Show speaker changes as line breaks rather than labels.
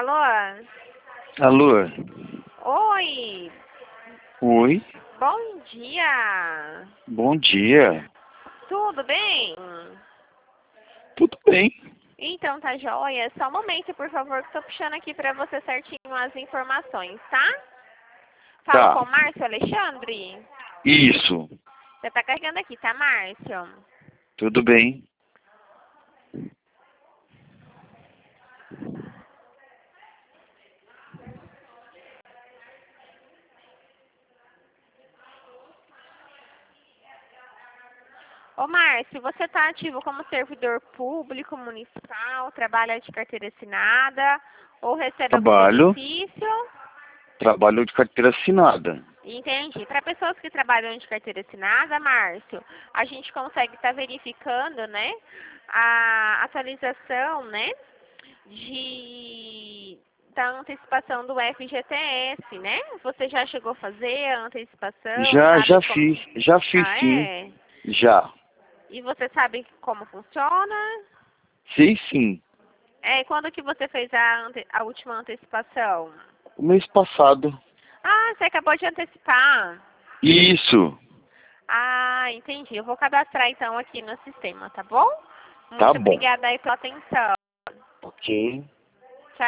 Alô?
Alô?
Oi,
Oi?
bom dia.
Bom dia.
Tudo bem?
Tudo bem?
Então tá joia. Só um momento, por favor, que tô puxando aqui pra você certinho as informações, tá? Falo
Tá.
com o Márcio Alexandre.
Isso.
Você tá carregando aqui, tá, Márcio?
Tudo bem?
Ô, Márcio, você tá ativo como servidor público municipal, trabalha de carteira assinada ou recebe algum
Trabalho.
benefício?
Trabalho de carteira assinada.
Entendi. Para pessoas que trabalham de carteira assinada, Márcio, a gente consegue estar verificando, né, a atualização, né, da antecipação do FGTS, né? Você já chegou a fazer a antecipação, sabe
Já
como...
fiz. Já fiz
Ah,
sim.
é?
Já.
E você sabe como funciona?
Sei sim.
É, quando que você fez a última antecipação?
O mês passado.
Ah, você acabou de antecipar.
Isso.
Ah, entendi. Eu vou cadastrar então aqui no sistema, tá bom?
Tá
Muito
bom.
obrigada aí pela atenção.
Ok.